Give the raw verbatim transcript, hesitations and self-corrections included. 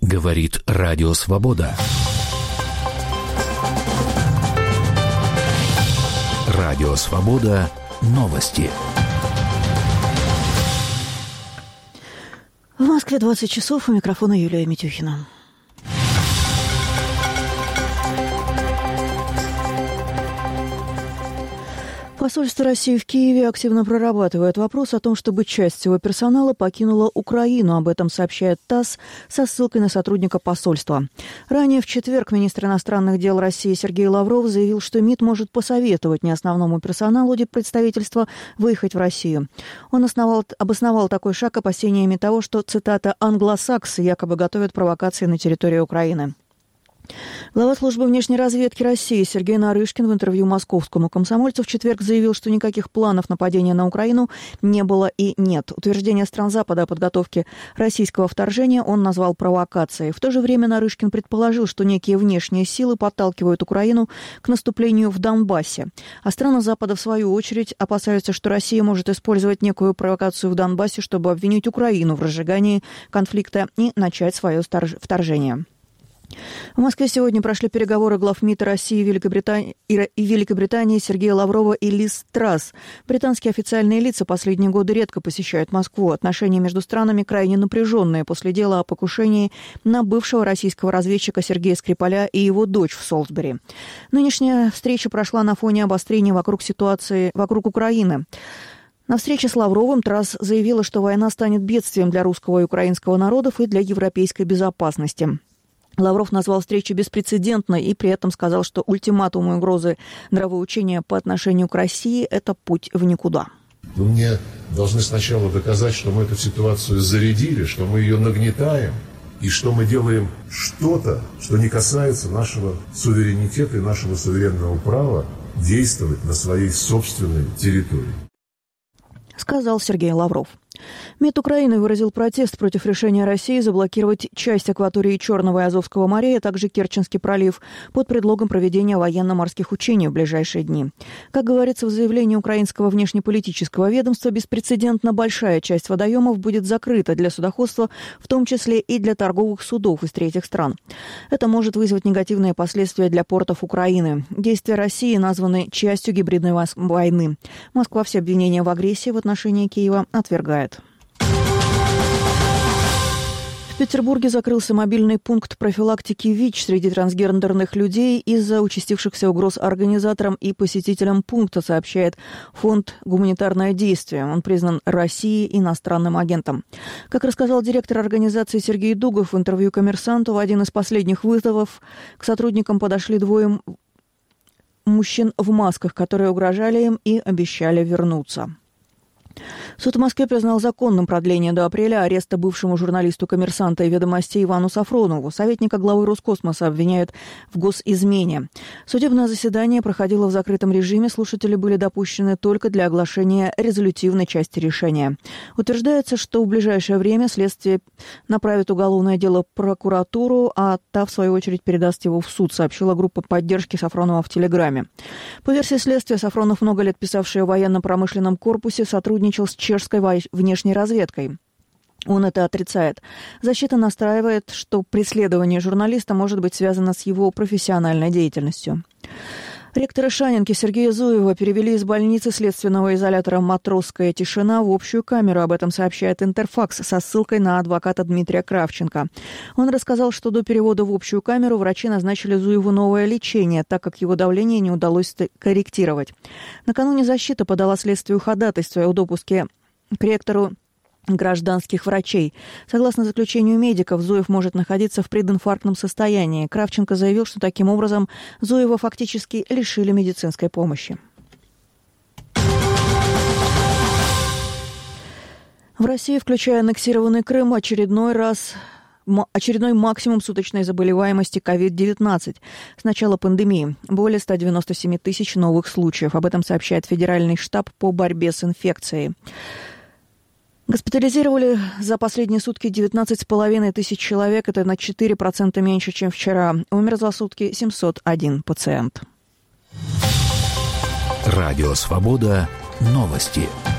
Говорит Радио Свобода. Радио Свобода. Новости. В Москве двадцать часов. У микрофона Юлия Митюхина. Посольство России в Киеве активно прорабатывает вопрос о том, чтобы часть его персонала покинула Украину. Об этом сообщает ТАСС со ссылкой на сотрудника посольства. Ранее в четверг министр иностранных дел России Сергей Лавров заявил, что МИД может посоветовать неосновному персоналу представительства выехать в Россию. Он основал, обосновал такой шаг опасениями того, что, цитата, «англосаксы якобы готовят провокации на территории Украины». Глава службы внешней разведки России Сергей Нарышкин в интервью московскому «Комсомольцу» в четверг заявил, что никаких планов нападения на Украину не было и нет. Утверждение стран Запада о подготовке российского вторжения он назвал провокацией. В то же время Нарышкин предположил, что некие внешние силы подталкивают Украину к наступлению в Донбассе. А страны Запада, в свою очередь, опасаются, что Россия может использовать некую провокацию в Донбассе, чтобы обвинить Украину в разжигании конфликта и начать свое вторжение. В Москве сегодня прошли переговоры глав МИД России и Великобритании, и Великобритании Сергея Лаврова и Лиз Трасс. Британские официальные лица последние годы редко посещают Москву. Отношения между странами крайне напряженные после дела о покушении на бывшего российского разведчика Сергея Скрипаля и его дочь в Солсбери. Нынешняя встреча прошла на фоне обострения вокруг ситуации вокруг Украины. На встрече с Лавровым Трасс заявила, что война станет бедствием для русского и украинского народов и для европейской безопасности. Лавров назвал встречу беспрецедентной и при этом сказал, что ультиматум и угрозы нравоучения по отношению к России – это путь в никуда. Вы мне должны сначала доказать, что мы эту ситуацию зарядили, что мы ее нагнетаем, и что мы делаем что-то, что не касается нашего суверенитета и нашего суверенного права действовать на своей собственной территории. Сказал Сергей Лавров. МИД Украины выразил протест против решения России заблокировать часть акватории Черного и Азовского морей, а также Керченский пролив под предлогом проведения военно-морских учений в ближайшие дни. Как говорится в заявлении украинского внешнеполитического ведомства, беспрецедентно большая часть водоемов будет закрыта для судоходства, в том числе и для торговых судов из третьих стран. Это может вызвать негативные последствия для портов Украины. Действия России названы частью гибридной войны. Москва все обвинения в агрессии в отношении Киева отвергает. В Петербурге закрылся мобильный пункт профилактики ВИЧ среди трансгендерных людей из-за участившихся угроз организаторам и посетителям пункта, сообщает фонд «Гуманитарное действие». Он признан Россией иностранным агентом. Как рассказал директор организации Сергей Дугов в интервью «Коммерсанту», в один из последних вызовов к сотрудникам подошли двое мужчин в масках, которые угрожали им и обещали вернуться. Суд в Москве признал законным продление до апреля ареста бывшему журналисту «Коммерсанта» и «Ведомостей» Ивану Сафронову. Советника главы Роскосмоса обвиняют в госизмене. Судебное заседание проходило в закрытом режиме. Слушатели были допущены только для оглашения резолютивной части решения. Утверждается, что в ближайшее время следствие направит уголовное дело в прокуратуру, а та, в свою очередь, передаст его в суд, сообщила группа поддержки Сафронова в Телеграме. По версии следствия, Сафронов, много лет писавший о военно-промышленном корпусе, сотрудничал с чешской внешней разведкой. Он это отрицает. Защита настаивает, что преследование журналиста может быть связано с его профессиональной деятельностью. Ректора Шанинки Сергея Зуева перевели из больницы следственного изолятора «Матросская тишина» в общую камеру. Об этом сообщает Интерфакс со ссылкой на адвоката Дмитрия Кравченко. Он рассказал, что до перевода в общую камеру врачи назначили Зуеву новое лечение, так как его давление не удалось корректировать. Накануне защита подала следствию ходатайство о допуске к ректору гражданских врачей. Согласно заключению медиков, Зуев может находиться в прединфарктном состоянии. Кравченко заявил, что таким образом Зуева фактически лишили медицинской помощи. В России, включая аннексированный Крым, очередной раз... Очередной максимум суточной заболеваемости ковид девятнадцать с начала пандемии. Более ста девяноста семи тысяч новых случаев. Об этом сообщает Федеральный штаб по борьбе с инфекцией. Госпитализировали за последние сутки девятнадцать с половиной тысяч человек. Это на четыре процента меньше, чем вчера. Умер за сутки семьсот один пациент. Радио «Свобода». Новости.